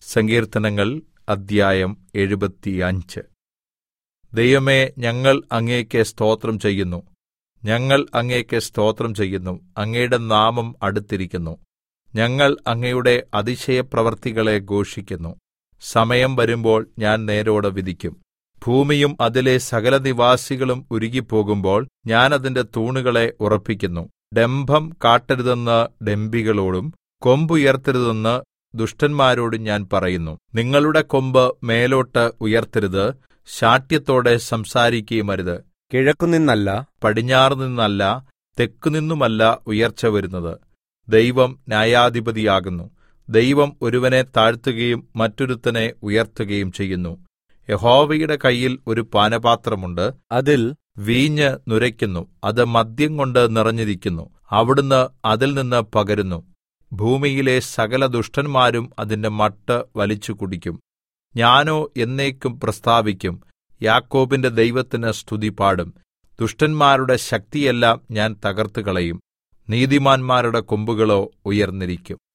സങ്കീർത്തനങ്ങൾ അദ്ധ്യായം 75. ദൈവമേ, ഞങ്ങൾ അങ്ങേക്ക് സ്തോത്രം ചെയ്യുന്നു. ഞങ്ങൾ അങ്ങേക്ക് സ്തോത്രം ചെയ്യുന്നു. അങ്ങയുടെ നാമം അടുത്തിരിക്കുന്നു. ഞങ്ങൾ അങ്ങയുടെ അതിശയപ്രവൃത്തികളെ ഘോഷിക്കുന്നു. സമയം വരുമ്പോൾ ഞാൻ നേരോടെ വിധിക്കും. ഭൂമിയും അതിലെ സകലനിവാസികളും ഉരുകിപ്പോകുമ്പോൾ ഞാൻ അതിന്റെ തൂണുകളെ ഉറപ്പിക്കുന്നു. ഡംഭം കാട്ടരുതെന്ന് ഡംഭികളോടും കൊമ്പുയർത്തരുതെന്ന് ദുഷ്ടന്മാരോടും ഞാൻ പറയുന്നു. നിങ്ങളുടെ കൊമ്പ് മേലോട്ട് ഉയർത്തരുത്, ശാഠ്യത്തോടെ സംസാരിക്കുകയുമരുത്. കിഴക്കുനിന്നല്ല, പടിഞ്ഞാറുനിന്നല്ല, തെക്കുനിന്നുമല്ല ഉയർച്ച വരുന്നത്. ദൈവം ന്യായാധിപതിയാകുന്നു. ദൈവം ഒരുവനെ താഴ്ത്തുകയും മറ്റൊരുത്തനെ ഉയർത്തുകയും ചെയ്യുന്നു. യഹോവയുടെ കയ്യിൽ ഒരു പാനപാത്രമുണ്ട്, അതിൽ വീഞ്ഞ് നുരയ്ക്കുന്നു. അത് മദ്യം കൊണ്ട് നിറഞ്ഞിരിക്കുന്നു. അവിടുന്ന് അതിൽ നിന്ന് പകരുന്നു. ഭൂമിയിലെ സകല ദുഷ്ടന്മാരും അതിന്റെ മട്ട് വലിച്ചു കുടിക്കും. ഞാനോ എന്നേക്കും പ്രസ്താവിക്കും. യാക്കോബിന്റെ ദൈവത്തിന് സ്തുതി പാടും. ദുഷ്ടന്മാരുടെ ശക്തിയെല്ലാം ഞാൻ തകർത്തുകളയും. നീതിമാന്മാരുടെ കൊമ്പുകളോ ഉയർന്നിരിക്കും.